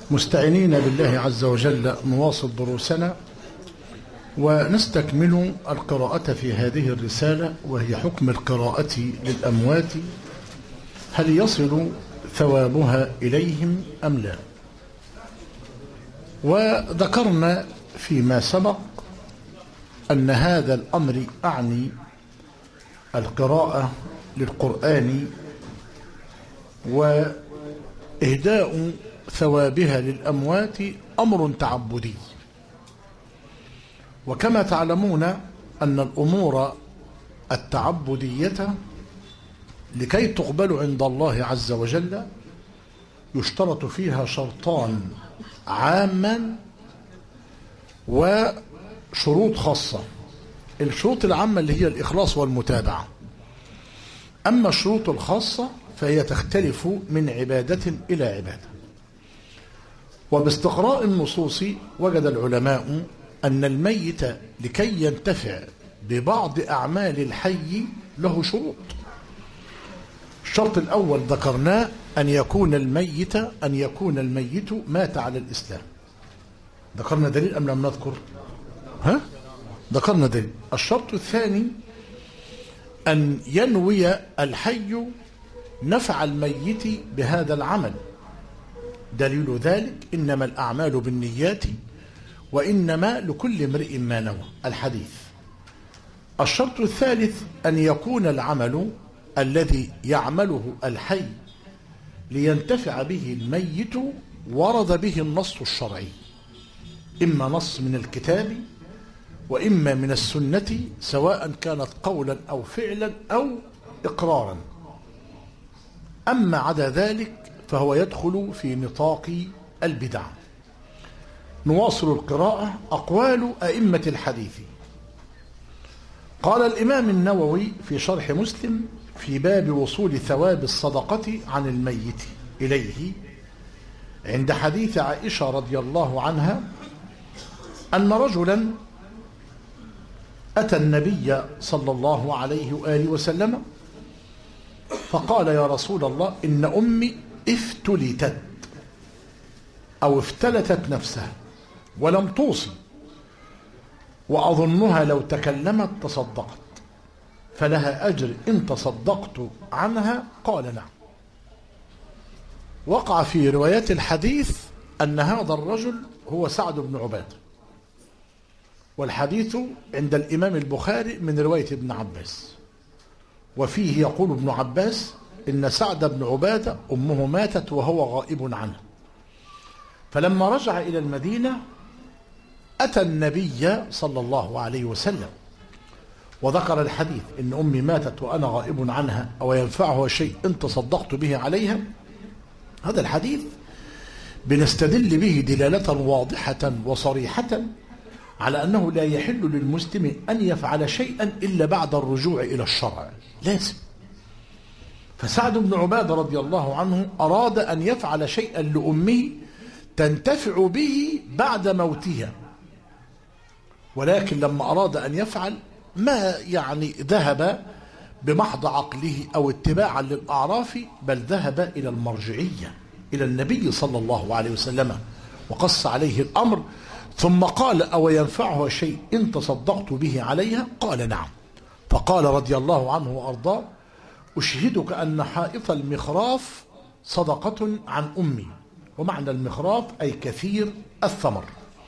مستعينين بالله عز وجل نواصل دروسنا ونستكمل القراءة في هذه الرسالة، وهي حكم القراءة للأموات، هل يصل ثوابها إليهم أم لا؟ وذكرنا فيما سبق أن هذا الأمر أعني القراءة للقرآن وإهداء ثوابها للأموات أمر تعبدي، وكما تعلمون أن الأمور التعبدية لكي تقبل عند الله عز وجل يشترط فيها شرطان عاما وشروط خاصة. الشروط العامة اللي هي الإخلاص والمتابعة، أما الشروط الخاصة فهي تختلف من عبادة إلى عبادة. وباستقراء النصوص وجد العلماء أن الميت لكي ينتفع ببعض أعمال الحي له شروط. الشرط الأول ذكرناه أن يكون الميت مات على الإسلام. ذكرنا دليل أم لم نذكر؟ ذكرنا دليل. الشرط الثاني أن ينوي الحي نفع الميت بهذا العمل. دليل ذلك إنما الأعمال بالنيات وإنما لكل امرئ ما نوى، الحديث. الشرط الثالث أن يكون العمل الذي يعمله الحي لينتفع به الميت ورد به النص الشرعي، إما نص من الكتاب وإما من السنة، سواء كانت قولا أو فعلا أو إقرارا. أما عدا ذلك فهو يدخل في نطاق البدع. نواصل القراءة. أقوال أئمة الحديث. قال الإمام النووي في شرح مسلم في باب وصول ثواب الصدقة عن الميت إليه عند حديث عائشة رضي الله عنها أن رجلا أتى النبي صلى الله عليه وآله وسلم فقال: يا رسول الله، إن أمي افتلتت أو افتلتت نفسها ولم توصي، وأظنها لو تكلمت تصدقت، فلها أجر إن تصدقت عنها؟ قال: نعم. وقع في روايات الحديث أن هذا الرجل هو سعد بن عبادة، والحديث عند الإمام البخاري من رواية ابن عباس، وفيه يقول ابن عباس إن سعد بن عبادة أمه ماتت وهو غائب عنها، فلما رجع إلى المدينة أتى النبي صلى الله عليه وسلم وذكر الحديث: إن أمي ماتت وأنا غائب عنها أو ينفعها شيء إن تصدقت به عليها. هذا الحديث بنستدل به دلالة واضحة وصريحة على أنه لا يحل للمسلم أن يفعل شيئا إلا بعد الرجوع إلى الشرع، لازم. فسعد بن عبادة رضي الله عنه أراد أن يفعل شيئا لأمه تنتفع به بعد موتها، ولكن لما أراد أن يفعل ما ذهب بمحض عقله أو اتباعا للأعراف، بل ذهب إلى المرجعية، إلى النبي صلى الله عليه وسلم، وقص عليه الأمر، ثم قال: أو ينفعها شيء إن تصدقت به عليها؟ قال: نعم. فقال رضي الله عنه وأرضاه: أشهدك أن حائط المخراف صدقة عن أمي. ومعنى المخراف أي كثير الثمر.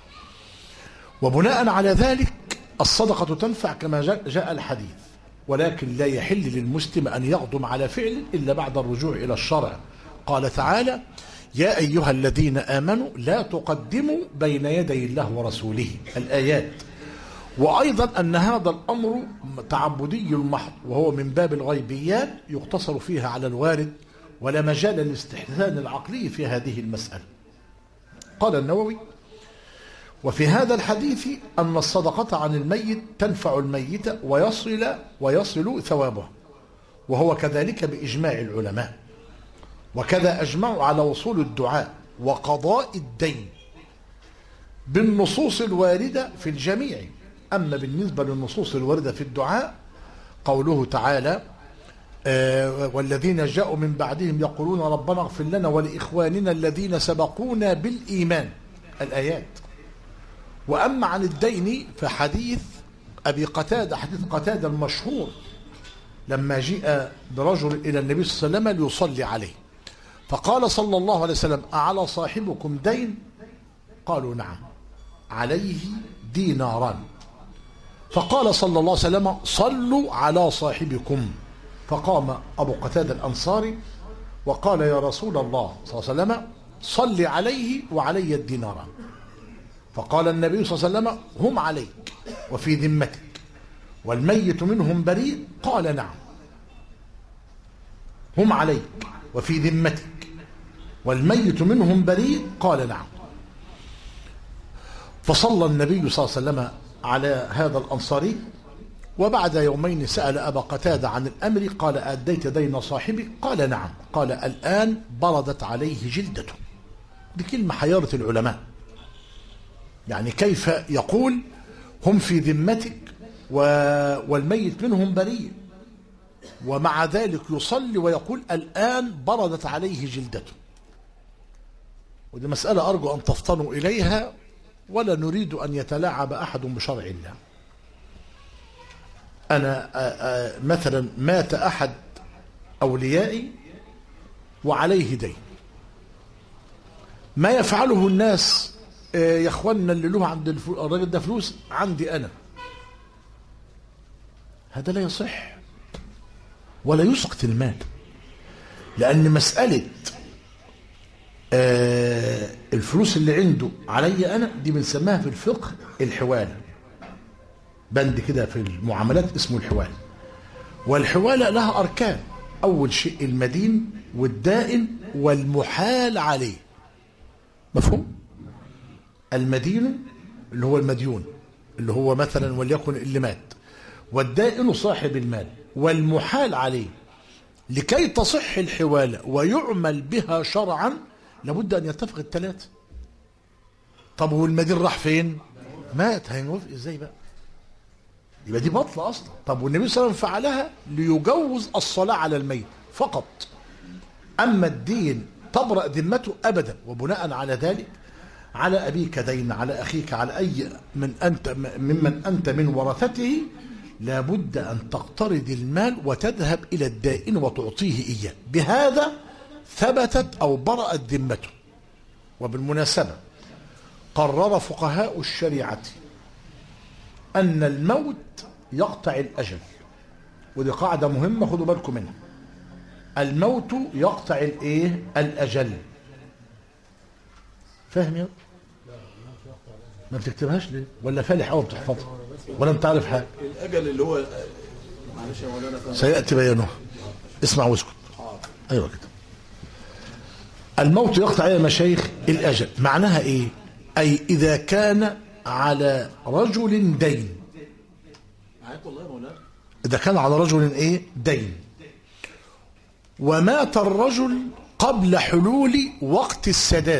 وبناء على ذلك الصدقة تنفع كما جاء الحديث، ولكن لا يحل للمسلم أن يقدم على فعل إلا بعد الرجوع إلى الشرع. قال تعالى: يا أيها الذين آمنوا لا تقدموا بين يدي الله ورسوله، الآيات. وأيضا أن هذا الأمر تعبدي محض، وهو من باب الغيبيات يقتصر فيها على الوارد، ولا مجال للاستحسان العقلي في هذه المسألة. قال النووي: وفي هذا الحديث أن الصدقة عن الميت تنفع الميت ويصل ثوابه، وهو كذلك بإجماع العلماء. وكذا أجمعوا على وصول الدعاء وقضاء الدين بالنصوص الواردة في الجميع. أما بالنسبة للنصوص الواردة في الدعاء قوله تعالى: والذين جاءوا من بعدهم يقولون ربنا اغفر لنا ولإخواننا الذين سبقونا بالإيمان، الآيات. وأما عن الدين فحديث أبي قتادة، حديث قتادة المشهور لما جاء برجل إلى النبي صلى الله عليه وسلم ليصلي عليه، فقال صلى الله عليه وسلم: أعلى صاحبكم دين؟ قالوا: نعم، عليه ديناران. فقال صلى الله عليه وسلم: صلوا على صاحبكم. فقام أبو قتادة الأنصاري وقال: يا رسول الله صلى الله عليه وسلم، صل عليه وعلي الديناران. فقال النبي صلى الله عليه وسلم: هم عليك وفي ذمتك، والميت منهم بريء؟ قال: نعم. هم عليك وفي ذمتك والميت منهم بريء؟ قال: نعم. فصلى النبي صلى الله عليه وسلم على هذا الأنصاري، وبعد يومين سأل أبا قتادة عن الأمر، قال: أديت دين صاحبي؟ قال: نعم. قال: الآن بردت عليه جلدته. دي كلمة حيارة العلماء، يعني كيف يقول هم في ذمتك والميت منهم بريء، ومع ذلك يصلي ويقول الآن بردت عليه جلدته؟ ودي مسألة أرجو أن تفطنوا إليها، ولا نريد أن يتلاعب أحد بشرع الله. أنا مثلا مات أحد أوليائي وعليه دين، ما يفعله الناس يا اخوانا اللي له عند الراجل ده فلوس، عندي أنا، هذا لا يصح ولا يسقط المال، لأن مسألة الفلوس اللي عنده علي أنا دي بنسميها في الفقه الحوالة، بند كده في المعاملات اسمه الحوالة. والحوالة لها أركان، أول شيء المدين والدائن والمحال عليه، مفهوم؟ المدين اللي هو المديون اللي هو مثلا وليكن اللي مات، والدائن صاحب المال، والمحال عليه. لكي تصح الحوالة ويعمل بها شرعا لابد أن يتفق الثلاثة. طب والمدين راح فين؟ مات، هينوافق ازاي بقى؟ يبقى دي بطلة أصلا. طب والنبي صلى الله عليه وسلم فعلها ليجوز الصلاة على الميت فقط، أما الدين تبرأ ذمته أبدا. وبناء على ذلك على أبيك دين، على أخيك، على أي من أنت ممن أنت من ورثته، لابد أن تقترض المال وتذهب إلى الدائن وتعطيه إياه، بهذا ثبتت أو برأت ذمته. وبالمناسبة قرر فقهاء الشريعة أن الموت يقطع الأجل، ودي قاعدة مهمة خدوا بالكم منها. الموت يقطع الايه؟ الأجل. فاهم يا؟ ما بتكتبهاش ليه؟ ولا فالح أو بتحفظها؟ ولا أنت عارف حاجة؟ الأجل اللي هو معلش يا مولانا سيأتي بيانه، اسمع واسكت. أيوة كده. الموت يقطع يا مشايخ الأجل، معناها إيه؟ أي إذا كان على رجل دين، معاك والله يا مولانا، إذا كان على رجل إيه؟ دين، ومات الرجل قبل حلول وقت السداد،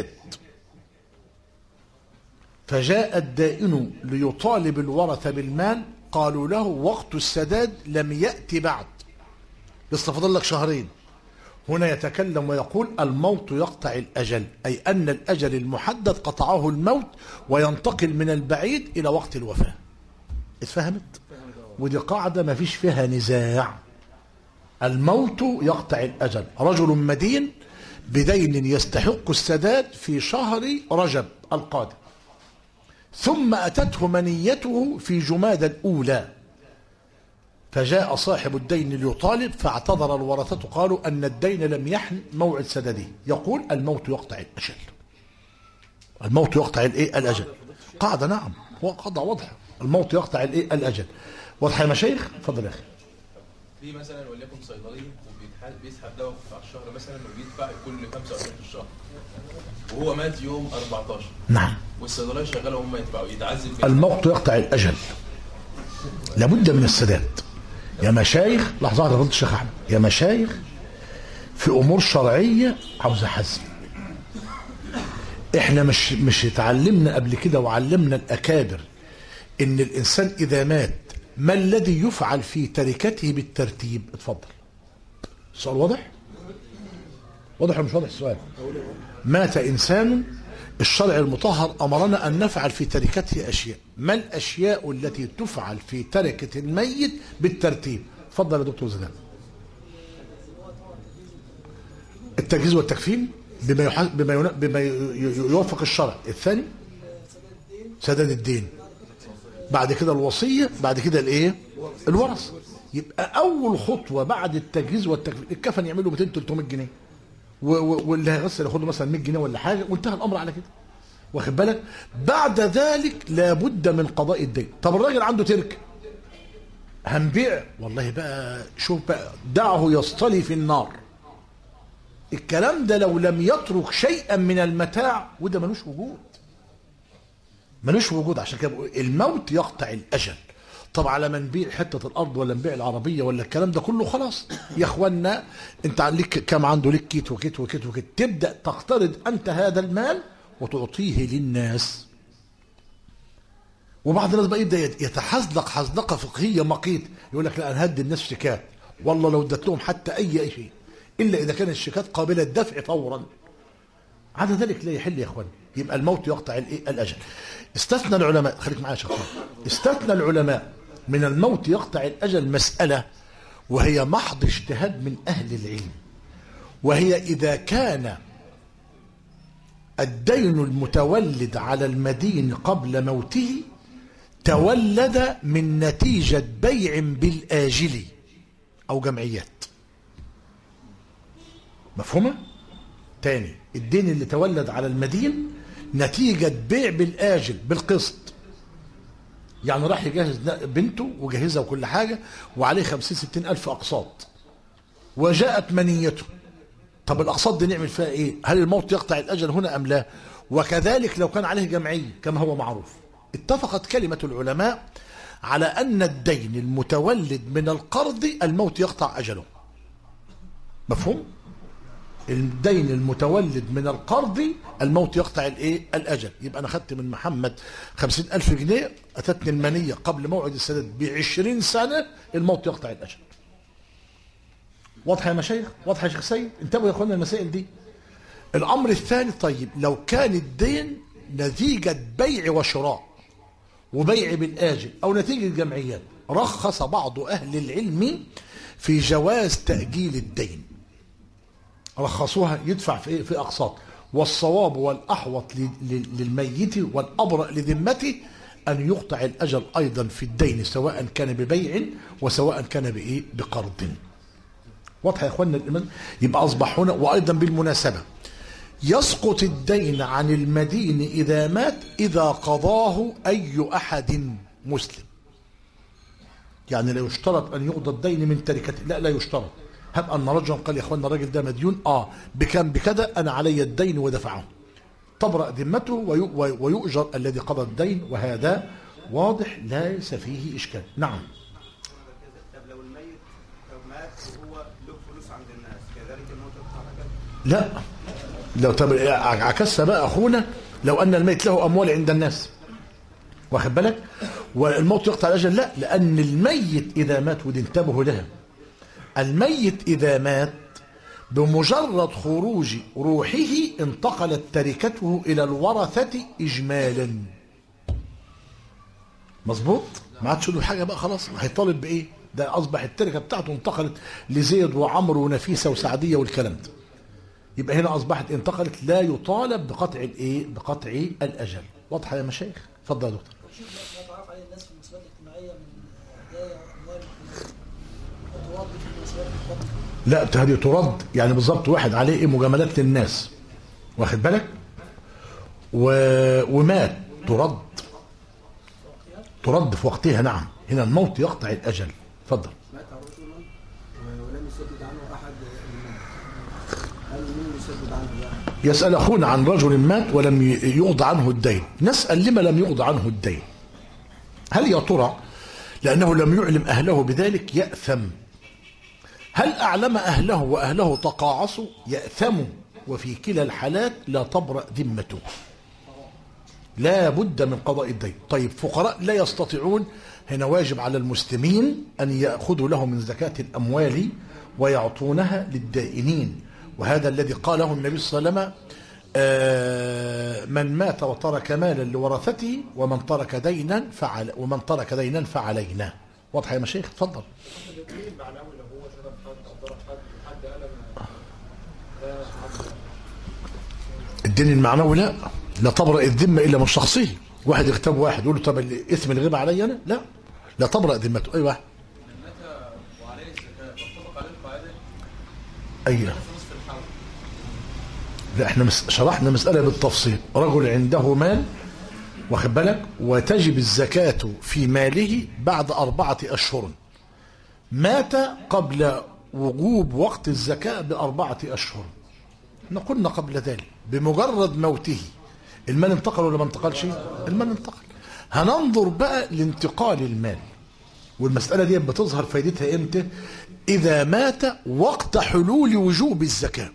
فجاء الدائن ليطالب الورثة بالمال، قالوا له وقت السداد لم يأتي بعد، لسه فاضل لك شهرين. هنا يتكلم ويقول الموت يقطع الأجل، أي أن الأجل المحدد قطعه الموت، وينتقل من البعيد إلى وقت الوفاة. اتفهمت؟ ودي قاعدة ما فيش فيها نزاع. الموت يقطع الأجل، رجل مدين بدين يستحق السداد في شهر رجب القادم، ثم أتته منيته في جمادى الأولى، فجاء صاحب الدين ليطالب، فاعتذر الورثة قالوا أن الدين لم يحن موعد سدده. يقول الموت يقطع الأجل، الموت يقطع الايه؟ الأجل. قاعدة، نعم، هو قاعدة واضحة، الموت يقطع الايه؟ الأجل. واضحة يا مشايخ؟ اتفضل يا أخي. في مثلا وليكن صيدلي وبيسحب دواء على الشهر مثلا وبيدفع كل 25 في الشهر، وهو مات يوم 14. نعم. والصيدليه شغاله وهم يدفعوا، يتعذب. الموت يقطع الأجل، لابد من السداد يا مشايخ. لحظة واحدة فضيلة الشيخ أحمد، يا مشايخ في أمور شرعية عاوزة حزم. احنا مش اتعلمنا قبل كده وعلمنا الأكابر إن الإنسان إذا مات ما الذي يفعل في تركته بالترتيب؟ اتفضل. السؤال واضح؟ واضح ولا مش واضح السؤال؟ مات إنسان، الشرع المطهر أمرنا أن نفعل في تركته أشياء. ما الأشياء التي تفعل في تركة الميت بالترتيب؟ اتفضل يا دكتور زيدان. التجهيز والتكفين بما يوافق الشرع. الثاني سداد الدين، بعد كده الوصية، بعد كده الايه؟ الورث. يبقى أول خطوة بعد التجهيز والتكفين، الكفن يعمله 200 300 جنيه، واللي هيغسل ياخد له مثلا 100 جنيه ولا حاجة، وانتهى الأمر على كده. واخد بالك؟ بعد ذلك لابد من قضاء الدين. طب الراجل عنده ترك، هنبيع، والله بقى شوف بقى، دعه يصطلي في النار. الكلام ده لو لم يترك شيئا من المتاع، وده ملوش وجود، ملوش وجود. عشان كده الموت يقطع الأجل. طب على ما نبيع حتة الأرض ولا نبيع العربية ولا الكلام ده كله، خلاص يا اخوانا، انت ليك كم عنده، ليك كيت وكيت وكيت وكيت، تبدأ تقترض انت هذا المال وتعطيه للناس. وبعض الناس بقى يبدأ يتحزلق حزلقة فقهية مقيت، يقول لك لا انا هدي الناس شيكات، والله لو ادت لهم حتى اي شيء الا اذا كانت الشيكات قابلة للدفع فورا. عدا ذلك لا يحل يا اخوان. يبقى الموت يقطع الاجل. استثنى العلماء، خليك معايا يا شيخ، استثنى العلماء من الموت يقطع الاجل مسألة، وهي محض اجتهاد من اهل العلم، وهي اذا كان الدين المتولد على المدين قبل موته تولد من نتيجة بيع بالآجل أو جمعيات. مفهومة؟ تاني، الدين اللي تولد على المدين نتيجة بيع بالآجل بالقسط، يعني راح يجهز بنته وجهزها وكل حاجة وعليه 50-60 ألف أقساط، وجاءت منيته. طب الأقساط دي نعمل فيها إيه؟ هل الموت يقطع الأجل هنا أم لا؟ وكذلك لو كان عليه جمعية كما هو معروف. اتفقت كلمة العلماء على أن الدين المتولد من القرض الموت يقطع أجله. مفهوم؟ الدين المتولد من القرض الموت يقطع الايه؟ الأجل. يبقى أنا خدت من محمد 50,000 جنيه، أتتني المنية قبل موعد السداد ب20 سنة، الموت يقطع الأجل. واضحة يا مشايخ؟ واضحة يا شيخ سيد؟ انتبهوا يا اخوانا المسائل دي. الأمر الثاني، طيب لو كان الدين نتيجة بيع وشراء وبيع بالآجل أو نتيجة جمعيات، رخص بعض أهل العلم في جواز تأجيل الدين. رخصوها يدفع في في أقساط، والصواب والأحوط للميت والأبرأ لذمته أن يقطع الأجل أيضا في الدين، سواء كان ببيع وسواء كان بإيه؟ بقرض. واضح يا اخوانا الإيمان؟ يبقى أصبح هنا. وأيضا بالمناسبة يسقط الدين عن المدين إذا مات إذا قضاه أي أحد مسلم. يعني لا يشترط أن يقضى الدين من تركته، لا يشترط. هب أن رجلا قال يا اخوانا الراجل ده مديون، بكم بكذا، أنا علي الدين ودفعه، تبرأ ذمته ويؤجر الذي قضى الدين، وهذا واضح ليس فيه إشكال. نعم. طب لو الميت مات وهو له فلوس عند الناس، كذلك الموت يقطع الأجل؟ لا، لو طب عكسها بقى أخونا، لو أن الميت له أموال عند الناس، واخد بالك، والموت يقطع الأجل، لا، لأن الميت إذا مات، ودي انتبهوا لها، الميت إذا مات بمجرد خروج روحه انتقلت تركته إلى الورثة إجمالا. مظبوط؟ ما عادش له حاجة بقى، خلاص هيطالب بإيه؟ ده أصبح التركة بتاعته انتقلت لزيد وعمرو ونفيسة وسعدية والكلام ده. يبقى هنا أصبحت انتقلت، لا يطالب بقطع الإيه؟ بقطع الأجل. واضحة يا مشايخ؟ اتفضل يا دكتور. ما تعرف عليه الناس في المسؤوليات الاجتماعية من هدايا وأموال وترد في المسؤوليات الاجتماعية. لا، هذه ترد، يعني بالظبط واحد عليه إيه؟ مجاملات للناس، واخد بالك، ومات، ترد في وقتها. نعم، هنا الموت يقطع الأجل. اتفضل. مات رجل ولم يسدد عنه أحد، هل مين يسدد عنه بقى؟ يسأل أخونا عن رجل مات ولم يقضى عنه الدين، نسأل لما لم يقضى عنه الدين. هل يا ترى لأنه لم يعلم أهله بذلك يأثم؟ هل أعلم أهله وأهله تقاعصوا؟ يأثموا، وفي كلا الحالات لا تبرأ ذمته، لا بد من قضاء الدين. طيب فقراء لا يستطيعون، هنا واجب على المسلمين أن يأخذوا له من زكاة الأموال ويعطونها للدائنين. وهذا الذي قاله النبي صلى الله عليه وسلم: من مات وترك مالا لورثته ومن ترك دينا فعلينا. واضح يا مشايخ؟ اتفضل. الدين المعنوي لا تبرأ الذمة إلا من شخصه. واحد يغتاب واحد يقول له: طب الإثم الغيبة علي أنا؟ لا تبرأ ذمته. أي واحد وعليه الزكاة تطبق عليه القاعدة. أيوه. لا احنا شرحنا مسألة بالتفصيل. رجل عنده مال، واخد بالك، وتجب الزكاة في ماله بعد 4 أشهر. مات قبل وجوب وقت الزكاة ب4 أشهر. احنا قلنا قبل ذلك بمجرد موته المال انتقل ولا ما انتقلش؟ المال انتقل. هننظر بقى لانتقال المال، والمسألة دي بتظهر فائدتها امتى؟ إذا مات وقت حلول وجوب الزكاة.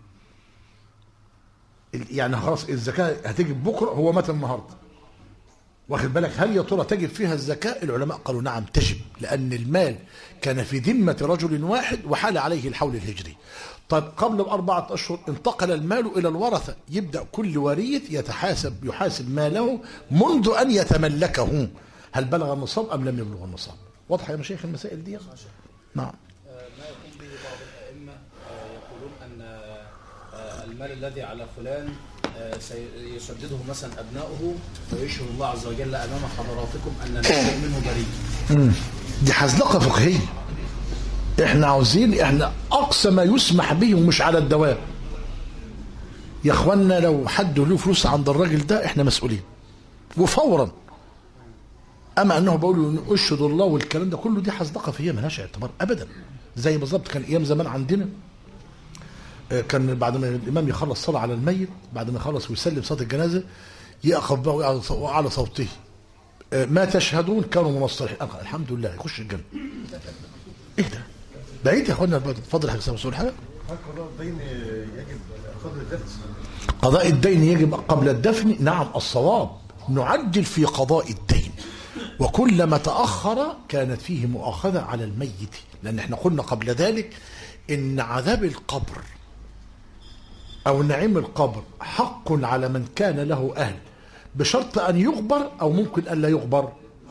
يعني خلاص الزكاة هتجب بكرة، هو مات النهارده، واخد بالك، هل يا ترى تجب فيها الزكاة؟ العلماء قالوا نعم تجب، لأن المال كان في ذمة رجل واحد وحال عليه الحول الهجري. طيب قبل ب4 أشهر انتقل المال إلى الورثة، يبدأ كل وريث يحاسب ماله منذ أن يتملكه، هل بلغ النصاب أم لم يبلغ النصاب. واضح يا مشايخ المسائل دي؟ نعم. ما يقوم به بعض الأئمة يقولون أن المال الذي على فلان سيسدده مثلا أبناؤه، ويشهد الله عز وجل أمام حضراتكم أن الإنسان منه بريء. دي حزلقة فقهية. احنا عاوزين أقصى ما يسمح به ومش على الدوام. يا اخوانا لو حد له فلوس عند الراجل ده احنا مسؤولين وفورا. اما انه بقول اشهد الله والكلام ده كله، دي حزلقة فيها ملهاش اعتبار ابدا. زي بالظبط كان ايام زمان عندنا، كان بعد ما الامام يخلص صلاه على الميت، بعد ما يخلص ويسلم صلاه الجنازه، يقف بقى على صوته: ما تشهدون؟ كانوا منصرين. الحمد لله يخش الجنه. ايه ده؟ بعيد يا اخوانا. اتفضل يا حاج سامي، حاجه. قضاء الدين يجب قبل الدفن. قضاء الدين يجب قبل الدفن. نعم الصواب نعجل في قضاء الدين، وكلما تأخر كانت فيه مؤاخذة على الميت، لأن احنا قلنا قبل ذلك إن عذاب القبر أو نعيم القبر حق على من كان له أهل، بشرط أن يغبر أو ممكن أن لا يغبر.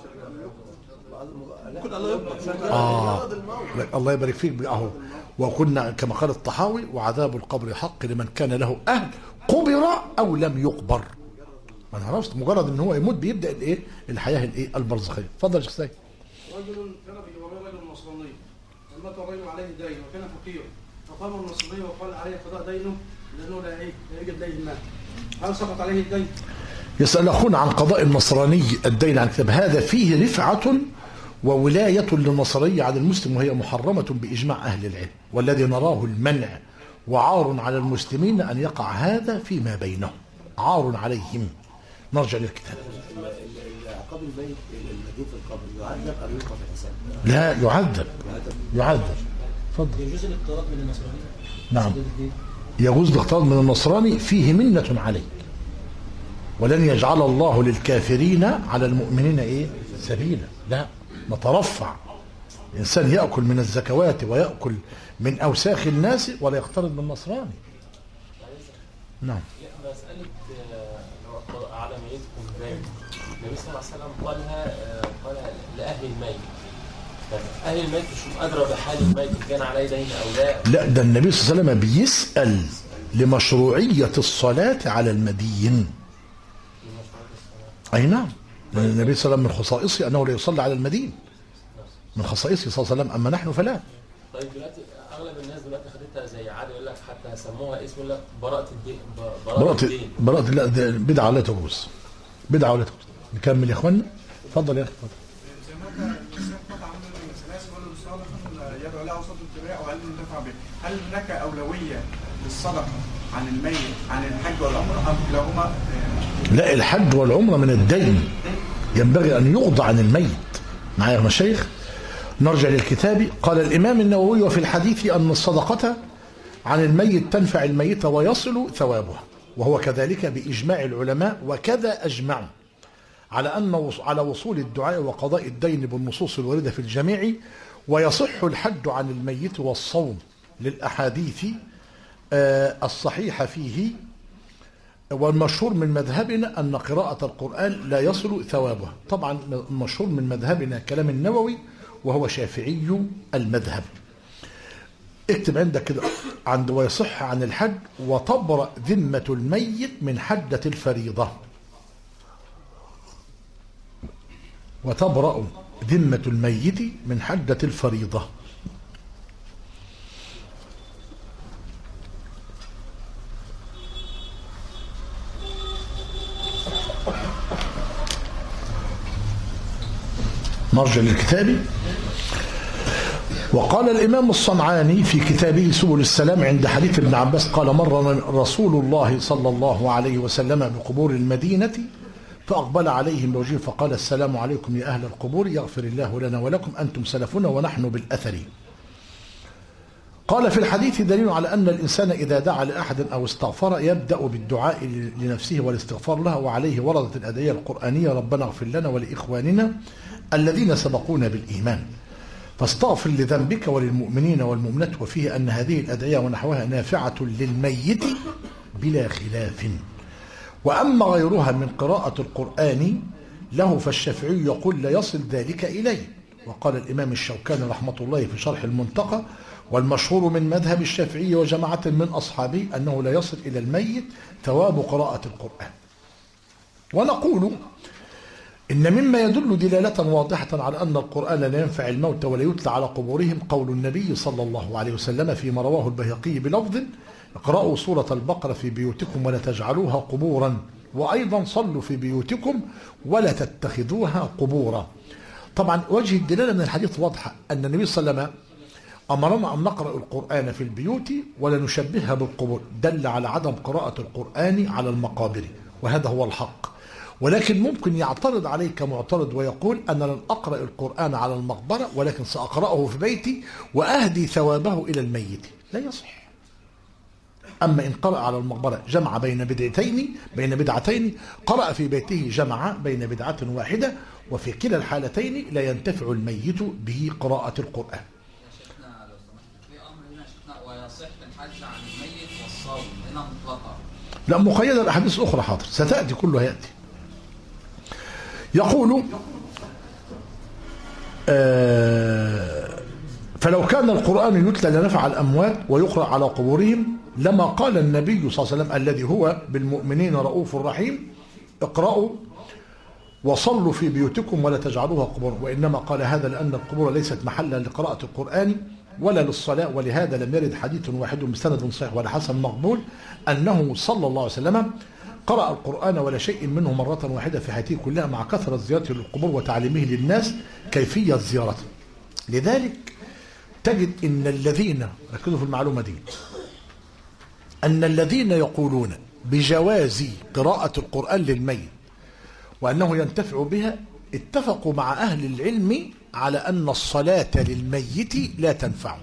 الله يبارك فيك. أهو وكنا كما قال الطحاوي: وعذاب القبر حق لمن كان له أهل قبر أو لم يقبر. ما نعرفش، مجرد ان هو يموت بيبدا الايه؟ الحياه البرزخيه. اتفضل يا شيخ سيد. رجل كان بجواره رجل نصراني، ومات الرجل عليه دين وكان فقير، فقام النصراني وقال عليه قضاء دينه لانه لا يجد دين المال. هل سقط عليه الدين؟ يسأل اخونا عن قضاء النصراني الدين عن كتاب. هذا فيه رفعه وولايه للنصرانيه على المسلم، وهي محرمه باجماع اهل العلم، والذي نراه المنع، وعار على المسلمين ان يقع هذا فيما بينهم، عار عليهم. نرجع للكتاب. العقاب الميت المدين في القبر يعذب أم يلقى في الحساب؟ لا يعذب. اتفضل. يجوز الاقتراض من النصراني؟ نعم يجوز الاقتراض من النصراني، فيه منة عليه، ولن يجعل الله للكافرين على المؤمنين ايه؟ سبيلا. لا نترفع. الانسان يأكل من الزكوات ويأكل من أوساخ الناس ولا يقترض من النصراني. نعم. مسألة على ميتكم دين، النبي صلى الله عليه وسلم قال لأهل الميت، أهل الميت مش أدرى بحال الميت كان عليه دين أو لا. لا، ده النبي صلى الله عليه وسلم بيسأل لمشروعية الصلاة على المدين. أي نعم، لأن النبي صلى الله عليه وسلم من خصائصه أنه لا يصلي على المدين، من خصائصه صلى الله عليه وسلم، أما نحن فلا. طيب دلوقتي اغلب الناس دلوقتي خدتها زي عاده، يقول لك حتى سموها اسم، يقول لك براءة الدين. براءة لا، بدعة لا تجوز، بدعة ولا تجوز. نكمل يا اخوانا. اتفضل يا اخي. اتفضل. زي ما الانسان قطع منه السلاسل ولا بالصدقه يدعو لها وسط الكبرياء وهل ينتفع به؟ هل هناك اولويه للصدقه عن الميت عن الحج والعمره ام كلاهما؟ لا، الحج والعمره من الدين، ينبغي ان يقضى عن الميت. معايا يا مشايخ؟ نرجع للكتاب. قال الإمام النووي: وفي الحديث أن الصدقة عن الميت تنفع الميت ويصل ثوابها، وهو كذلك بإجماع العلماء، وكذا أجمعوا على وصول الدعاء وقضاء الدين بالنصوص الواردة في الجميع، ويصح الحج عن الميت والصوم للأحاديث الصحيحة فيه. والمشهور من مذهبنا أن قراءة القرآن لا يصل ثوابها. طبعا المشهور من مذهبنا كلام النووي وهو شافعي المذهب. اكتب عندك كده عند ويصح عن الحج وتبرأ ذمة الميت من حجة الفريضة. وتبرأ ذمة الميت من حجة الفريضة. نرجع للكتاب. وقال الإمام الصنعاني في كتابه سبل السلام عند حديث ابن عباس قال مر رسول الله صلى الله عليه وسلم بقبور المدينة فأقبل عليهم بوجهه فقال السلام عليكم يا أهل القبور يغفر الله لنا ولكم أنتم سلفنا ونحن بالأثر. قال في الحديث دليل على أن الإنسان إذا دعا لأحد أو استغفر يبدأ بالدعاء لنفسه والاستغفار لها. وعليه وردت الأدعية القرآنية ربنا اغفر لنا ولإخواننا الذين سبقونا بالإيمان فاستغفر لذنبك وللمؤمنين والمؤمنات. وفيه أن هذه الأدعية ونحوها نافعة للميت بلا خلاف. وأما غيرها من قراءة القرآن له فالشافعي يقول لا يصل ذلك إليه. وقال الإمام الشوكاني رحمة الله في شرح المنتقى والمشهور من مذهب الشافعي وجماعة من أصحابه أنه لا يصل إلى الميت ثواب قراءة القرآن. ونقول إن مما يدل دلالة واضحة على أن القرآن لا ينفع الموت ولا يتلى على قبورهم قول النبي صلى الله عليه وسلم فيما رواه البيهقي بلفظ اقرأوا سورة البقرة في بيوتكم ولا تجعلوها قبورا وأيضا صلوا في بيوتكم ولا تتخذوها قبورا. طبعا وجه الدلالة من الحديث واضحة أن النبي صلى الله عليه وسلم أمرنا أن نقرأ القرآن في البيوت ولا نشبهها بالقبور، دل على عدم قراءة القرآن على المقابر وهذا هو الحق. ولكن ممكن يعترض عليك معترض ويقول أنا لن أقرأ القرآن على المقبرة ولكن سأقرأه في بيتي وأهدي ثوابه إلى الميت. لا يصح. أما إن قرأ على المقبرة جمع بين بدعتين قرأ في بيته جمع بين بدعة واحدة وفي كلا الحالتين لا ينتفع الميت به قراءة القرآن. ويصح الحج عن الميت والصوم هنا مطلقا. لا مقيدة الأحاديث الأخرى حاضر ستأتي كلها يأتي. يقول فلو كان القرآن يتلى لنفع الأموات ويقرأ على قبورهم لما قال النبي صلى الله عليه وسلم الذي هو بالمؤمنين رؤوف رحيم اقرأوا وصلوا في بيوتكم ولا تجعلوها قبورا. وإنما قال هذا لأن القبور ليست محلا لقراءة القرآن ولا للصلاة. ولهذا لم يرد حديث واحد بسند صحيح ولا حسن مقبول أنه صلى الله عليه وسلم قرأ القرآن ولا شيء منه مرة واحدة في حياته كلها مع كثرة زيارته للقبور وتعليمه للناس كيفية زيارته. لذلك تجد إن الذين ركزوا في المعلومة دي أن الذين يقولون بجواز قراءة القرآن للميت وأنه ينتفع بها اتفقوا مع أهل العلم على أن الصلاة للميت لا تنفع.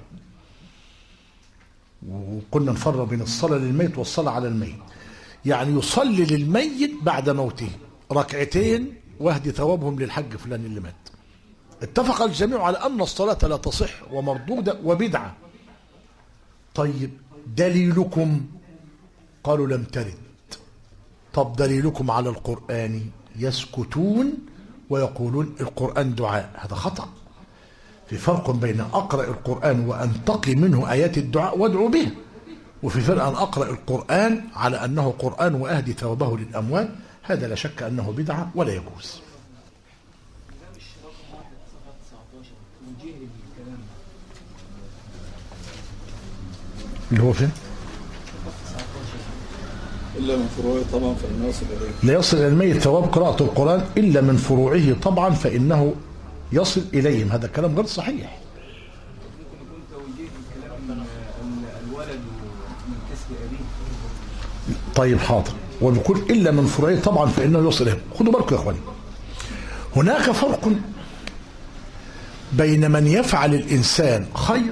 وقلنا نفرق بين الصلاة للميت والصلاة على الميت. يعني يصلي للميت بعد موته ركعتين واهدي ثوابهم للحج فلان اللي مات. اتفق الجميع على أن الصلاة لا تصح ومردودة وبدعة. طيب دليلكم؟ قالوا لم ترد. طب دليلكم على القرآن؟ يسكتون ويقولون القرآن دعاء. هذا خطأ. في فرق بين أقرأ القرآن وأنتقي منه آيات الدعاء وادعو به، وفي فرق أن أقرأ القرآن على أنه قرآن وأهدي ثوابه للأموات. هذا لا شك أنه بدعة ولا يجوز. اللي هو فين؟ إلا من فروعه طبعا فإنه يصل إليه. لا يصل إلى الميت ثواب قراءة القرآن إلا من فروعه طبعا فإنه يصل إليهم. هذا كلام غير صحيح. طيب حاضر. وبيقول إلا من فروعه طبعا فإنه يصل إليهم. خدوا بالكم يا إخواني، هناك فرق بين من يفعل الإنسان خير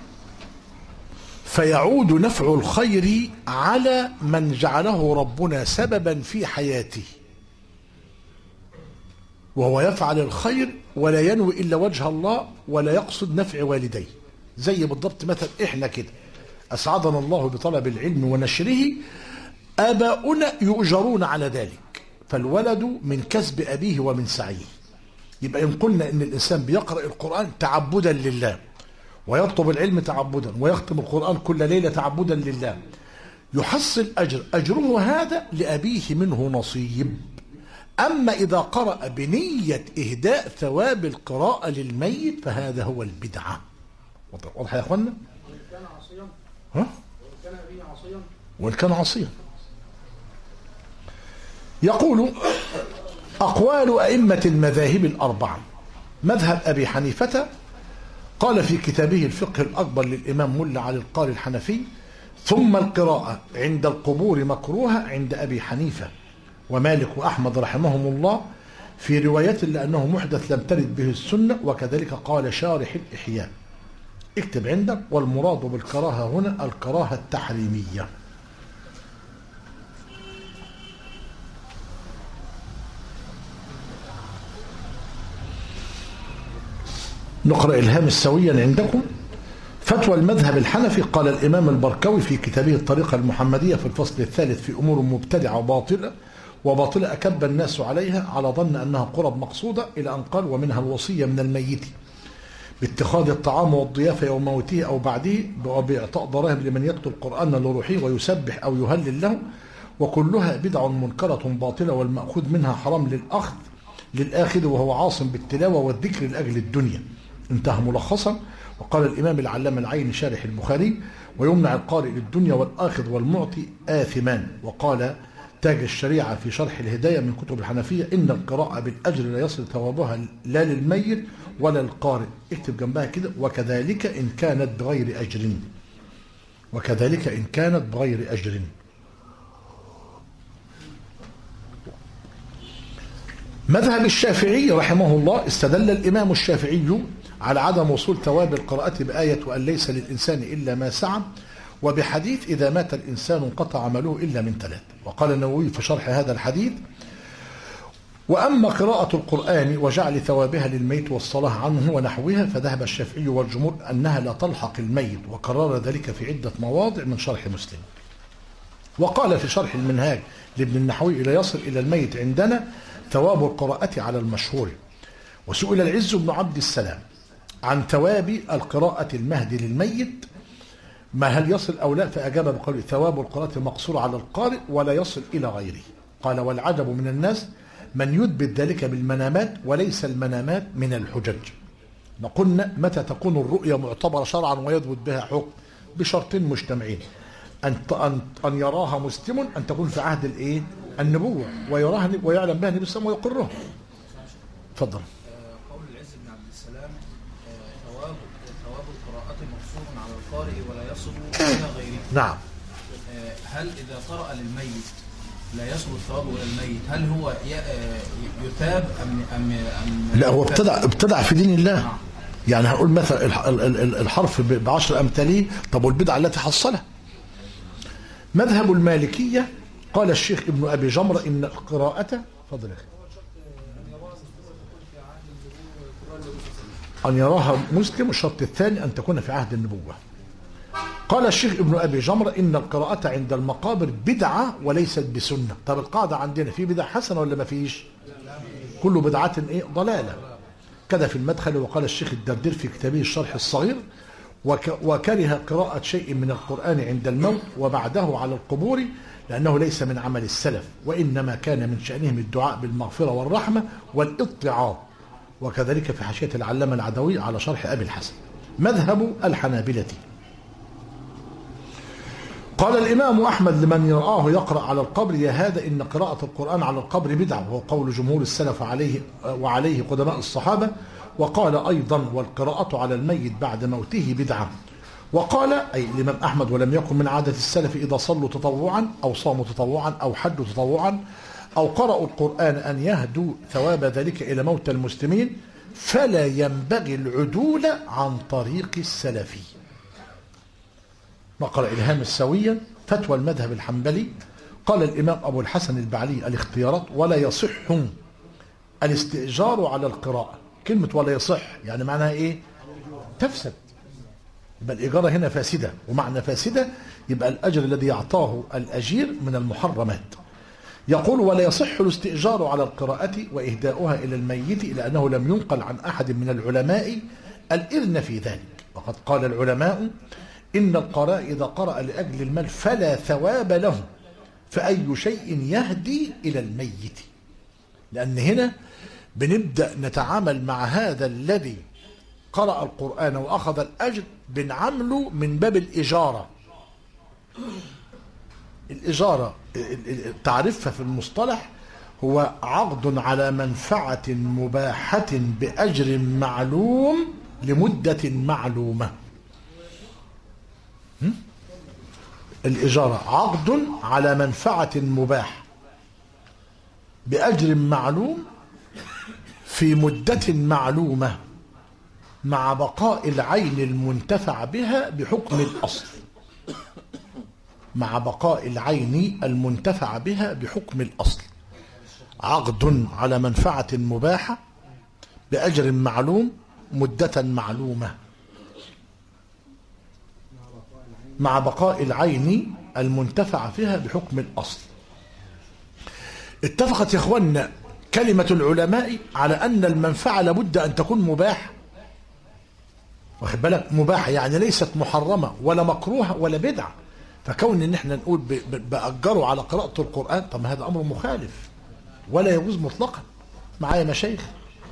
فيعود نفع الخير على من جعله ربنا سببا في حياته. وهو يفعل الخير ولا ينوي إلا وجه الله ولا يقصد نفع والديه، زي بالضبط مثلا إحنا كده أسعدنا الله بطلب العلم ونشره، آباؤنا يؤجرون على ذلك، فالولد من كسب أبيه ومن سعيه. يبقى إن قلنا إن الإنسان بيقرأ القرآن تعبدا لله ويطلب العلم تعبدا ويختم القرآن كل ليلة تعبدا لله، يحصل أجره هذا لأبيه منه نصيب. أما إذا قرأ بنية إهداء ثواب القراءة للميت فهذا هو البدعة. واضح يا أخوانا؟ وإن كان عصيا ها؟ وإن كان أبيه عصيا وإن كان عصيا. يقول أقوال أئمة المذاهب الأربعة: مذهب أبي حنيفة قال في كتابه الفقه الأكبر للإمام ملا علي القاري الحنفي: ثم القراءة عند القبور مكروهة عند أبي حنيفة ومالك وأحمد رحمهم الله في رواية لأنه محدث لم ترد به السنة، وكذلك قال شارح الإحياء. اكتب عندك: والمراد بالكراهة هنا الكراهة التحريمية. نقرأ الهامش سويا عندكم. فتوى المذهب الحنفي: قال الإمام البركوي في كتابه الطريقة المحمدية في الفصل الثالث: في أمور مبتدعة وباطلة أكب الناس عليها على ظن أنها قرب مقصودة، إلى أن قال: ومنها الوصية من الميت باتخاذ الطعام والضيافة يوم موته أو بعده، وبإعطاء دراهم لمن يكتب القرآن لروحه ويسبح أو يهلل له، وكلها بدع منكرة باطلة، والمأخوذ منها حرام للآخذ وهو عاصم بالتلاوة والذكر لأجل الدنيا. انتهى ملخصا. وقال الإمام العلامة العيني شارح البخاري: ويمنع القارئ للدنيا والآخذ والمعطي آثمان. وقال تاج الشريعة في شرح الهداية من كتب الحنفية: إن القراءة بالأجر لا يصل ثوابها لا للميت ولا للقارئ. اكتب جنبها كده: وكذلك إن كانت بغير أجر. وكذلك إن كانت بغير أجر. مذهب الشافعي رحمه الله: استدل الإمام الشافعي على عدم وصول ثواب القراءة بآية وأن ليس للإنسان إلا ما سعى، وبحديث إذا مات الإنسان انقطع عمله إلا من ثلاث. وقال النووي في شرح هذا الحديث: وأما قراءة القرآن وجعل ثوابها للميت والصلاة عنه ونحوها فذهب الشافعي والجمهور أنها لا تلحق الميت، وكرر ذلك في عدة مواضع من شرح مسلم. وقال في شرح المنهاج لابن النحوي: لا يصل إلى الميت عندنا ثواب القراءة على المشهور. وسئل العز بن عبد السلام عن ثواب القراءة المهدي للميت ما هل يصل أو لا، فأجاب بقوله: ثواب القراءة مقصور على القارئ ولا يصل إلى غيره. قال: والعجب من الناس من يثبت ذلك بالمنامات وليس المنامات من الحجج. قلنا متى تكون الرؤيا معتبرة شرعا ويثبت بها حكم؟ بشرطين مجتمعين: أن يراها مسلم، أن تكون في عهد الإيه؟ النبوة، ويراها ويعلم بها النبي صلى الله عليه وسلم ويقرها. تفضل. قول العز بن عبد السلام: ثواب القراءة مقصور على القارئ ولا يصل إلى غيره. نعم. هل إذا قرأ للميت لا يصل الثواب إلى الميت، هل هو يثاب أم لا، هو ابتدع في دين الله. نعم. يعني هنقول مثلا الحرف ب10 أمثاله، طب والبدعة التي حصلها. مذهب المالكية: قال الشيخ ابن أبي جمرة إن القراءة فضل أن يراها مسلم، الشرط الثاني أن تكون في عهد النبوة. قال الشيخ ابن أبي جمرة إن القراءة عند المقابر بدعة وليست بسنة. طب القاعدة عندنا في بدعة حسنة ولا ما فيش؟ كل بدعة إيه؟ ضلالة. كذا في المدخل. وقال الشيخ الدردير في كتابه الشرح الصغير: وكره قراءة شيء من القرآن عند الموت وبعده على القبور لأنه ليس من عمل السلف، وإنما كان من شأنهم الدعاء بالمغفرة والرحمة والاتعاظ. وكذلك في حاشية العلامة العدوي على شرح أبي الحسن. مذهب الحنابلة: قال الإمام أحمد لمن يرآه يقرأ على القبر: يا هذا إن قراءة القرآن على القبر بدعة، وهو قول جمهور السلف وعليه قدماء الصحابة. وقال أيضا: والقراءة على الميت بعد موته بدعة. وقال أي الإمام أحمد: ولم يكن من عادة السلف إذا صلوا تطوعا أو صاموا تطوعا أو حجوا تطوعا أو قرأوا القرآن أن يهدوا ثواب ذلك إلى موتى المسلمين، فلا ينبغي العدول عن طريق السلف. نقرأ الهام السويا: فتوى المذهب الحنبلي: قال الإمام أبو الحسن البعلي الاختيارات: ولا يصح الاستئجار على القراءة. كلمة ولا يصح يعني معناها ايه؟ تفسد. يبقى الإجارة هنا فاسدة، ومعنى فاسدة يبقى الأجر الذي يعطاه الأجير من المحرمات. يقول ولا يصح الاستئجار على القراءة وإهداؤها إلى الميت لأنه لم ينقل عن أحد من العلماء الإذن في ذلك. وقد قال العلماء إن القارئ إذا قرأ لأجل المال فلا ثواب له، فأي شيء يهدي إلى الميت. لأن هنا بنبدأ نتعامل مع هذا الذي قرأ القرآن وأخذ الأجر بنعمله من باب الإجارة. الإجارة تعرفها في المصطلح هو عقد على منفعة مباحة بأجر معلوم لمدة معلومة. الإجارة عقد على منفعة مباح بأجر معلوم في مدة معلومة مع بقاء العين المنتفع بها بحكم الأصل. مع بقاء العين المنتفع بها بحكم الأصل. عقد على منفعة مباحة بأجر معلوم مدة معلومة مع بقاء العين المنتفع فيها بحكم الأصل. اتفقت يا اخوانا كلمة العلماء على أن المنفعة لابد أن تكون مباحة. واخد بالك؟ مباحة يعني ليست محرمة ولا مكروهة ولا بدعة. فكون ان احنا نقول بأجره على قراءة القرآن، طب هذا أمر مخالف ولا يجوز مطلقا. معايا مشايخ؟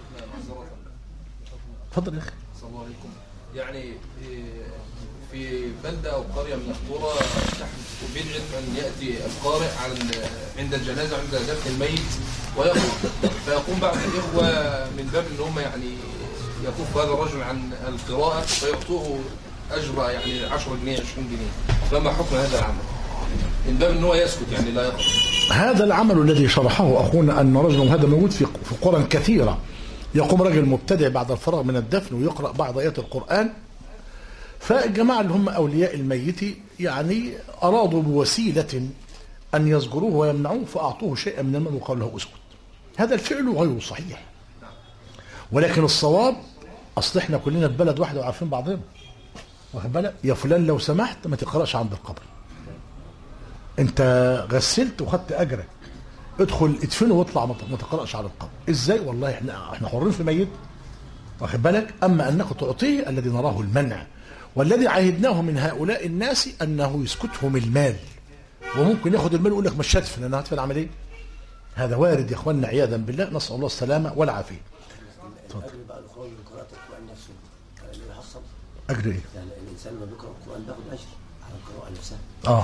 اتفضل يا أخي. السلام عليكم. يعني في بلدة أو قرية من القرى بدعة أن يأتي القارئ عند الجنازة عند دفن الميت ويخرج، فيقوم بعض الإخوة من باب أن هم يعني يكف هذا الرجل عن القراءة فيعطوه أجر يعني 10 جنيه 20 جنيه. فما حكم هذا العمل؟ من باب أن هو يسكت يعني لا يقرأ. هذا العمل الذي شرحه أخونا أن رجل، وهذا موجود في قرى كثيرة، يقوم رجل مبتدع بعد الفراغ من الدفن ويقرأ بعض آيات القرآن. فالجماعة اللي هم أولياء الميت يعني أرادوا بوسيلة أن يزجروه ويمنعوه فأعطوه شيئا من المال وقالوا له اسكت. هذا الفعل غير صحيح. ولكن الصواب أصل احنا كلنا في بلد واحدة وعارفين بعضنا. واخد بالك؟ يا فلان لو سمحت ما تقرأش عند القبر. أنت غسلت وخدت أجرك، ادخل ادفنه واطلع ما تقرأش على القبر. ازاي؟ والله احنا حرين في ميت. واخد بالك؟ أما أنك تعطيه الذي نراه المنع، والذي عهدناه من هؤلاء الناس أنه يسكتهم المال، وممكن ياخد المال ويقول لك مش هدفن، أنا هدفن عمل ايه؟ هذا وارد يا اخواننا عياذا بالله، نسأل الله السلامة والعافية. الأجر بقى الأخوان من قراءة القرآن نفسه اللي يحصل أجر إيه؟ يعني الإنسان لما بيقرأ القرآن بياخد أجر على القراءة نفسها.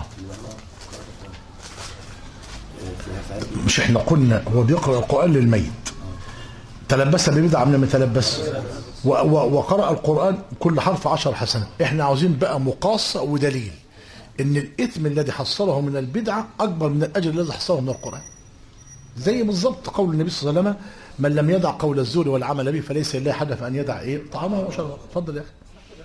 مش احنا قلنا هو بيقرأ القرآن للميت، تلبس ببدعة من متلبس، وقرأ القرآن كل حرف 10 حسنة. احنا عاوزين بقى مقاصة ودليل ان الإثم الذي حصله من البدعة أكبر من الأجر الذي حصله من القرآن. زي بالضبط قول النبي صلى الله عليه وسلم: من لم يدع قول الزور والعمل به فليس لله حاجة فأن يدع ايه؟ طعامه وشرابه. اتفضل يا أخي.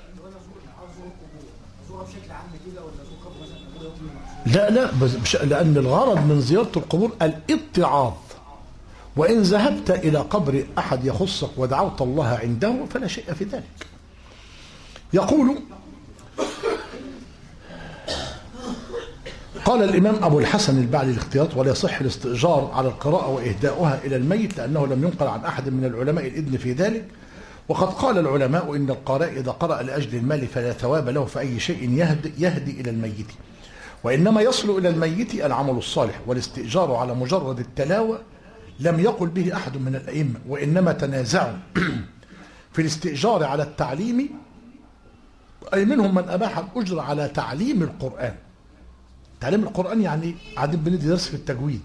لا لأن الغرض من زيارة القبور الاتعاظ، وإن ذهبت إلى قبر أحد يخصك ودعوت الله عنده فلا شيء في ذلك. يقول قال الإمام أبو الحسن البعلي الاختياط: ولا يصح الاستئجار على القراءة وإهداؤها إلى الميت لأنه لم ينقل عن أحد من العلماء الإذن في ذلك. وقد قال العلماء إن القارئ إذا قرأ لأجل المال فلا ثواب له، فأي شيء يهدي إلى الميت، وإنما يصل إلى الميت العمل الصالح. والاستئجار على مجرد التلاوة لم يقل به أحد من الأئمة، وإنما تنازعوا في الاستئجار على التعليم، أي منهم من أباح الأجر على تعليم القرآن. تعليم القرآن يعني قاعدين بندي درس في التجويد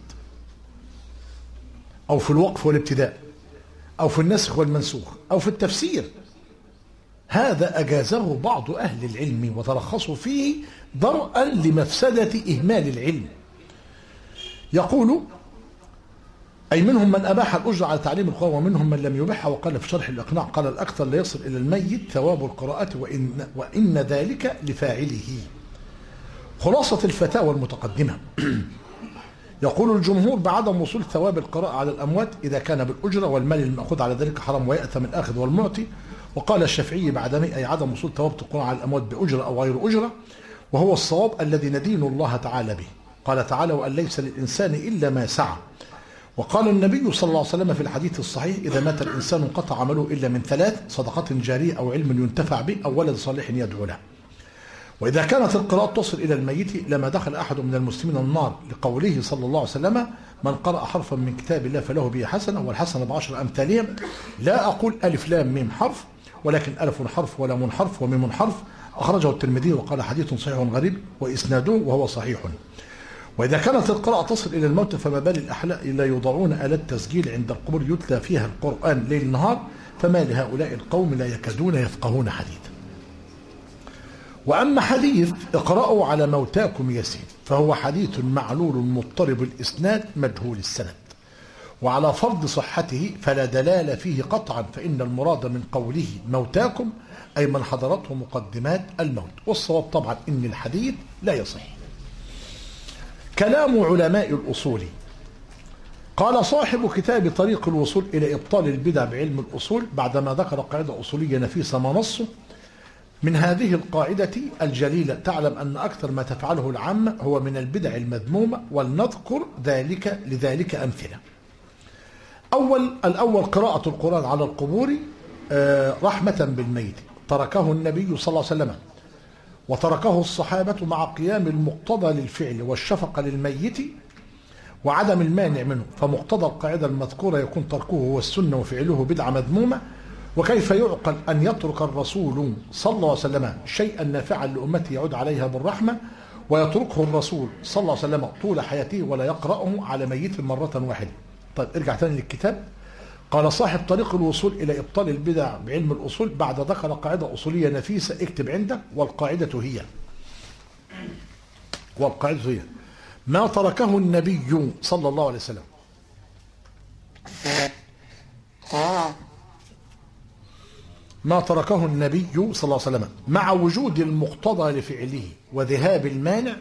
أو في الوقف والابتداء أو في النسخ والمنسوخ أو في التفسير. هذا أجازه بعض أهل العلم وترخصوا فيه درءا لمفسدة إهمال العلم. يقول: أي منهم من أباح الأجر على تعليم القرآن ومنهم من لم يباحها. وقال في شرح الإقناع: قال الأكثر لا يصل إلى الميت ثواب القراءة وإن ذلك لفاعله. خلاصة الفتاوى المتقدمة: يقول الجمهور بعدم وصول ثواب القراءة على الأموات إذا كان بالأجرة والمال المأخوذ على ذلك حرام ويأثم الآخذ والمعطي. وقال الشافعي بعدمه أي عدم وصول ثواب القراءة على الأموات بأجرة أو غير أجرة، وهو الصواب الذي ندين الله تعالى به. قال تعالى وأن ليس للإنسان إلا ما سعى. وقال النبي صلى الله عليه وسلم في الحديث الصحيح إذا مات الإنسان انقطع عمله إلا من ثلاث: صدقة جارية أو علم ينتفع به أو ولد صالح يدعو له. وإذا كانت القراءة تصل إلى الميت لما دخل أحد من المسلمين النار، لقوله صلى الله عليه وسلم من قرأ حرفا من كتاب الله فله به حسنة والحسنة بعشر أمثالها. لا أقول ألف لام ميم حرف، ولكن ألف حرف ولام حرف وميم حرف. أخرجه الترمذي وقال حديث صحيح غريب وإسناده وهو صحيح. وإذا كانت القراءة تصل إلى الموت فما بال الأحلاء لا يوضعون آلات تسجيل عند القبور يتلى فيها القرآن ليل نهار، فما لهؤلاء القوم لا يكادون يفقهون حديثا. وأما حديث اقرأوا على موتاكم يسير فهو حديث معلول مضطرب الإسناد مجهول السند، وعلى فرض صحته فلا دلالة فيه قطعا، فإن المراد من قوله موتاكم أي من حضرته مقدمات الموت، والصواب طبعا إن الحديث لا يصح. كلام علماء الأصول. قال صاحب كتاب طريق الوصول إلى إبطال البدع بعلم الأصول بعدما ذكر قاعدة أصولية نفيسة ما نصه: من هذه القاعدة الجليلة تعلم أن أكثر ما تفعله العامة هو من البدع المذمومة، ولنذكر لذلك أمثلة. الأول قراءة القرآن على القبور رحمة بالميت، تركه النبي صلى الله عليه وسلم وتركه الصحابة مع قيام المقتضى للفعل والشفقة للميت وعدم المانع منه، فمقتضى القاعدة المذكورة يكون تركه هو السنة وفعله بدعة مذمومة. وكيف يعقل أن يترك الرسول صلى الله عليه وسلم شيئا نافعا لأمته يعود عليها بالرحمة، ويتركه الرسول صلى الله عليه وسلم طول حياته ولا يقرأه على ميت مرة واحدة؟ طيب ارجع تاني للكتاب. قال صاحب طريق الوصول إلى إبطال البدع بعلم الأصول بعد ذكر قاعدة أصولية نفيسة، اكتب عندك: والقاعدة هي ما تركه النبي صلى الله عليه وسلم مع وجود المقتضى لفعله وذهاب المانع.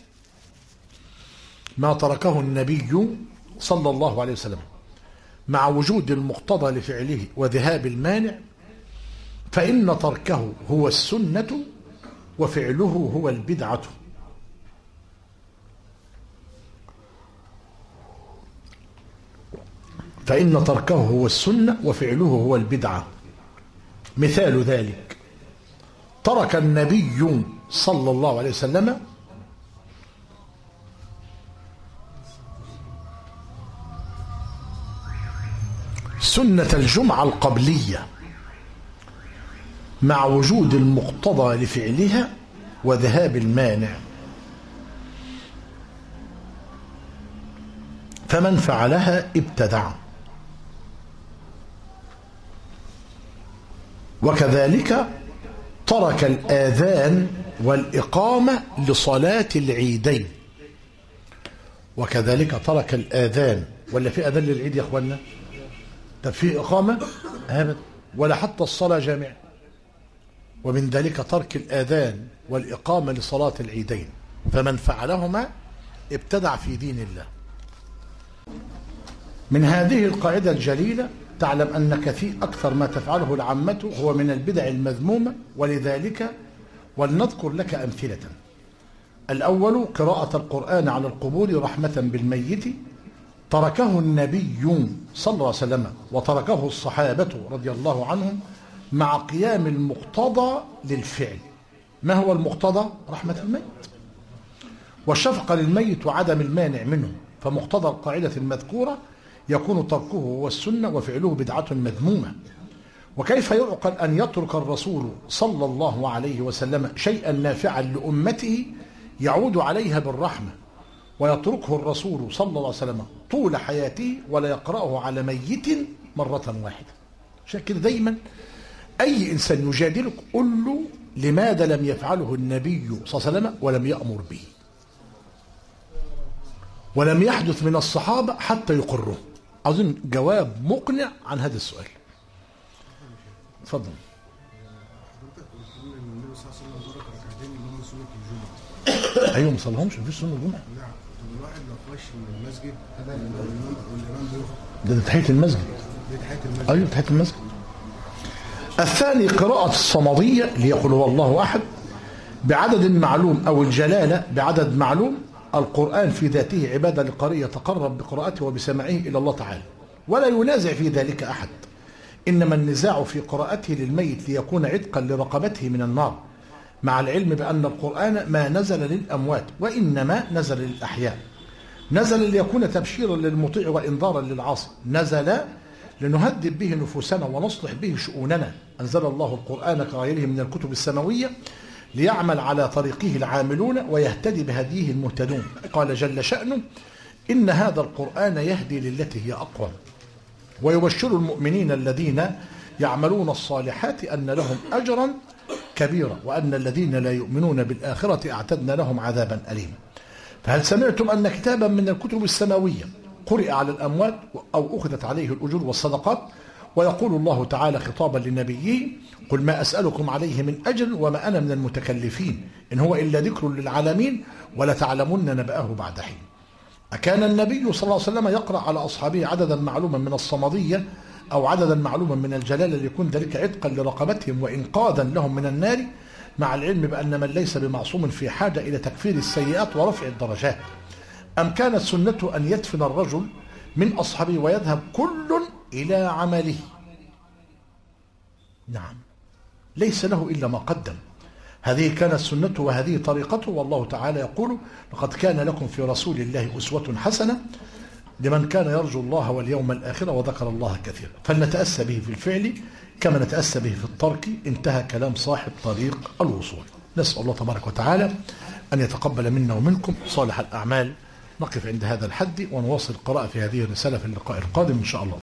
ما تركه النبي صلى الله عليه وسلم مع وجود المقتضى لفعله وذهاب المانع، فإن تركه هو السنة وفعله هو البدعة. فإن تركه هو السنة وفعله هو البدعة. مثال ذلك: ترك النبي صلى الله عليه وسلم سنة الجمعة القبلية مع وجود المقتضى لفعلها وذهاب المانع، فمن فعلها ابتدع. وكذلك ترك الآذان والإقامة لصلاة العيدين. وكذلك ترك الآذان، ولا في أذان للعيد يا أخوانا؟ طب في إقامة؟ أبدا، ولا حتى الصلاة جامعة. ومن ذلك ترك الآذان والإقامة لصلاة العيدين، فمن فعلهما ابتدع في دين الله. من هذه القاعدة الجليلة تعلم أن كثير أكثر ما تفعله العامة هو من البدع المذمومة، ولذلك ولنذكر لك أمثلة. الأول قراءة القرآن على القبور رحمة بالميت، تركه النبي صلى الله عليه وسلم وتركه الصحابة رضي الله عنهم مع قيام المقتضى للفعل. ما هو المقتضى؟ رحمة الميت والشفقة للميت وعدم المانع منه، فمقتضى القاعدة المذكورة يكون تركه هو السنة وفعله بدعة مذمومة. وكيف يعقل أن يترك الرسول صلى الله عليه وسلم شيئا نافعا لأمته يعود عليها بالرحمة، ويتركه الرسول صلى الله عليه وسلم طول حياته ولا يقرأه على ميت مرة واحدة؟ عشان كده دايما أي إنسان يجادلك قل له لماذا لم يفعله النبي صلى الله عليه وسلم ولم يأمر به، ولم يحدث من الصحابة حتى يقروه. أظن جواب مقنع عن هذا السؤال. اتفضل. ايوه ما صلهمش، مفيش سنه الجمعه. لا، الواحد لو ماشي من المسجد والإمام بيخطب. ده تحية المسجد. دي تحية المسجد. أيوه تحية المسجد. الثاني قراءة الصمدية ليقول هو الله أحد بعدد معلوم أو الجلالة بعدد معلوم. القرآن في ذاته عبادة لقارئ يتقرب بقراءته وبسماعه إلى الله تعالى ولا ينازع في ذلك أحد، إنما النزاع في قراءته للميت ليكون عتقا لرقبته من النار، مع العلم بأن القرآن ما نزل للأموات وإنما نزل للأحياء. نزل ليكون تبشيرا للمطيع وإنذارا للعاصي، نزل لنهدب به نفوسنا ونصلح به شؤوننا. أنزل الله القرآن كغيره من الكتب السماوية ليعمل على طريقه العاملون ويهتدي بهديه المهتدون. قال جل شأنه إن هذا القرآن يهدي للتي هي أقوم ويبشر المؤمنين الذين يعملون الصالحات أن لهم أجرا كبيرا وأن الذين لا يؤمنون بالآخرة أعتدنا لهم عذابا أليما. فهل سمعتم أن كتابا من الكتب السماوية قرئ على الأموات أو أخذت عليه الأجور والصدقات؟ ويقول الله تعالى خطابا لنبيه قل ما أسألكم عليه من أجر وما أنا من المتكلفين إن هو إلا ذكر للعالمين ولتعلمن نبأه بعد حين. أكان النبي صلى الله عليه وسلم يقرأ على أصحابه عددا معلوما من الصمدية أو عددا معلوما من الجلالة ليكون ذلك عتقا لرقبتهم وإنقاذا لهم من النار، مع العلم بأن من ليس بمعصوم في حاجة إلى تكفير السيئات ورفع الدرجات؟ أم كانت سنته أن يدفن الرجل من أصحابه ويذهب كل إلى عمله؟ نعم، ليس له إلا ما قدم. هذه كانت سنته وهذه طريقته. والله تعالى يقول لقد كان لكم في رسول الله أسوة حسنة لمن كان يرجو الله واليوم الآخر وذكر الله كثيرا. فلنتأسى به في الفعل كما نتأسى به في الترك. انتهى كلام صاحب طريق الوصول. نسأل الله تبارك وتعالى أن يتقبل منا ومنكم صالح الأعمال. نقف عند هذا الحد ونواصل القراءة في هذه الرسالة في اللقاء القادم إن شاء الله.